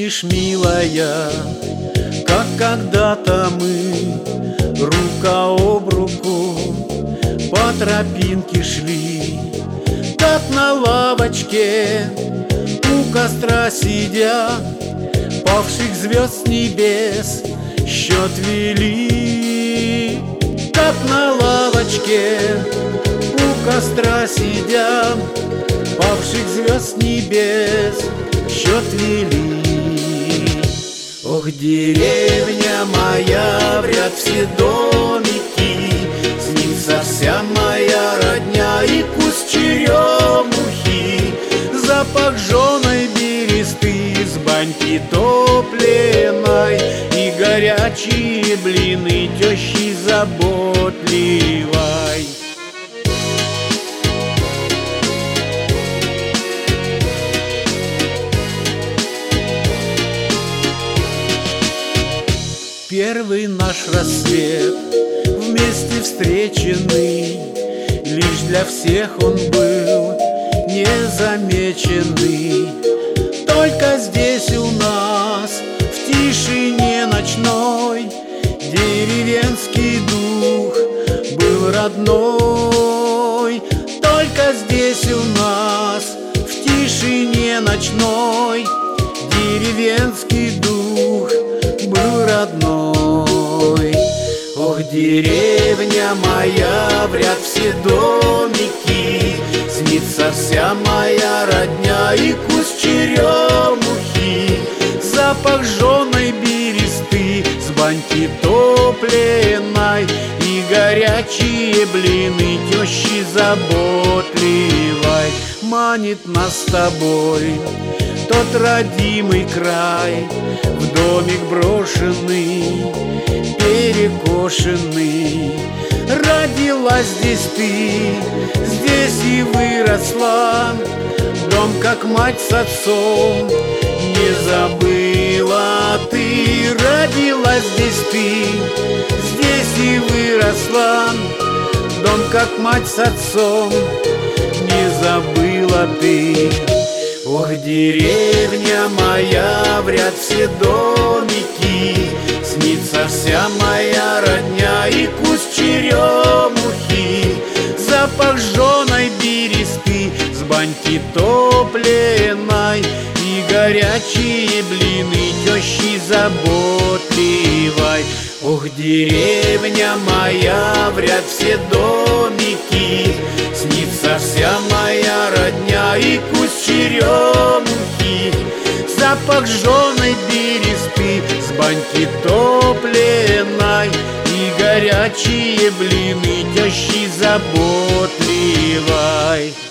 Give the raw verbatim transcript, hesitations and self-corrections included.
помнишь, милая, как когда-то мы рука об руку по тропинке шли, как на лавочке у костра сидя, павших звезд с небес счет вели. Как на лавочке у костра сидя, павших звезд с небес счет вели. Ох, деревня моя, в ряд все домики, снится вся моя родня и куст черемухи, запах жженой бересты с баньки топленой и горячие блины тещи заботливой. Первый наш рассвет вместе встреченный, лишь для всех он был незамеченный. Только здесь у нас, в тишине ночной, деревенский дух был родной. Только здесь у нас, в тишине ночной, деревенский дух был родной. Ох, деревня моя, в ряд все домики, снится вся моя родня и куст черемухи, запах жженой бересты с баньки топленой и горячие блины тещи заботливой. Манит нас с тобой тот родимый край, в домик брошенный, перекошенный. Родилась здесь ты, здесь и выросла, дом как мать с отцом не забыла ты. Родилась здесь ты, здесь и выросла, дом как мать с отцом не забыла ты. Ох, деревня моя, в ряд все домики, снится вся моя родня и куст черемухи, запах жженой бересты с баньки топленой и горячие блины тещи заботливой. Ох, деревня моя, в ряд все домики, снится вся моя родня и куст черемухи, запах жженой бересты с баньки топленой и горячие блины тещи заботливой.